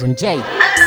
Children J.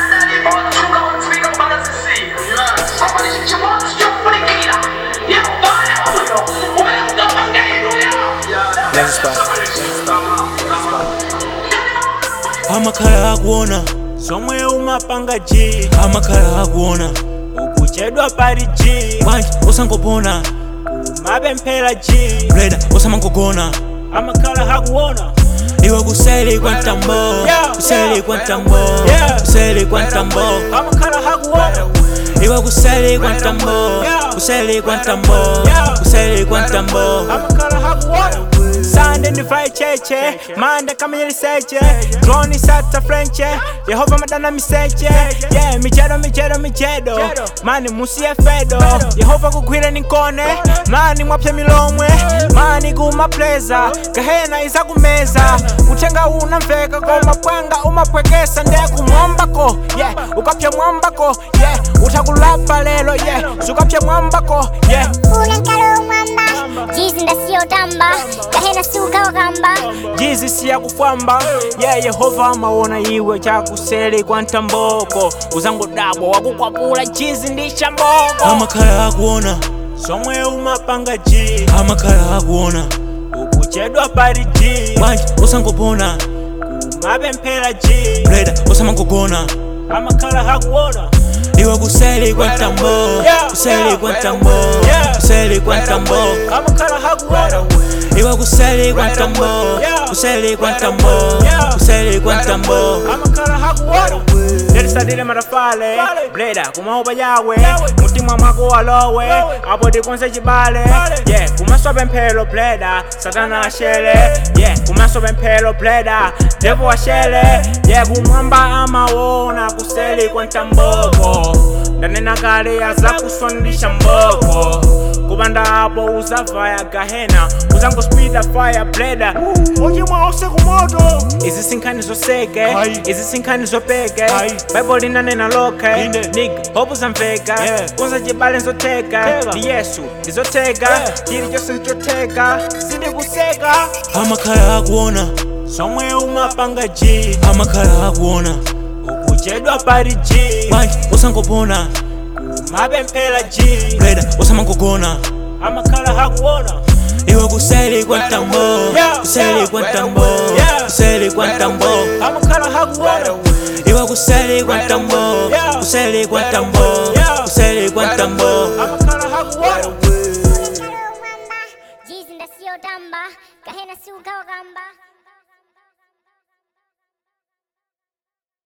Amakhala akuona somwe umapanga G. Amakhala akuona ukuchedwa pari G. Manje usangopona kumapemphera G. Bleda usamangogona. Amakhala akuona iwe kuseli kwa ntambo, kuseli kwa ntambo, kuseli kwa ntambo. Amakhala akuona iwe kuseli kwa ntambo, kuseli kwa ntambo, kuseli kwa ntambo. Amakhala akuona Sunday ndivai cheche, Monday kama yeliseche, Droni sata Frenche, Yehova madana miseche. Yeah, michedo, mani musie fedo. Yehova kugwira ninkone, mani mwapya milomwe, mani guma pleza, gahena iza kumeza. Utenga unamveka goma pwanga umapwekesa ndeku mwambako. Yeah, ukapya mwambako. Yeah, utakulapa lelo. Yeah, sukapya mwambako. Yeah, unankalo mwamba, jizi ndasio tamba, gahena suka wakamba, jizi siya kufamba. Yeah, Yehova maona iwe chakuseli kwa ntamboko. Uzango dabo wakukwapula jizi ndisha mboko. Amakhala akuona somwe umapanga G. Amakhala akuona ukuchedwa pari G. Manje usangopona kumapemphera G. Bleda usamangogona. Amakhala akuona iwe kuseli kwa ntambo, kuseli kwa ntambo, kuseli kwa ntambo. Amakhala akuona iwe kuseli kwa ntambo, kuseli kwa ntambo, kuseli kwa ntambo. Amakhala akuona Nelisadile marafale, Bleda kumahoba yawe, mutima mwako walowe, abo dikonse chibale. Yeah, kumaswa bempelo Bleda, satana ashele. Yeah, kumaswa bempelo Bleda, devo ashele. Yeah, kumwamba amawona kuseli kwa ntamboko. Ndanena kale aza kusondisha mboko. Kubanda hapo uzavaya gahena, uzango speed up fire Bleda. Oje mwaose kumoto. Izi sinkani zoseke, izi sinkani zopeke. Bible inanena loke, nigga hopu zamveka. Kunza jibale nzoteka, ni Yesu nizoteka. Jiri jose nchoteka, sindi kuseka. Amakhala akuona somwe umapanga G. Amakhala akuona ukuchedwa pari G. Manje usangopona kumapemphera G. Bleda usamangogona. Amakhala akuona iwe kuseli kwa ntambo, kuseli kwa ntambo, kuseli kwa ntambo. Amakhala akuona iwe kuseli kwa ntambo, kuseli kwa ntambo, kuseli kwa ntambo. Amakhala akuona unankalo mwamba, jizi ndasio tamba, gahena suka wakamba.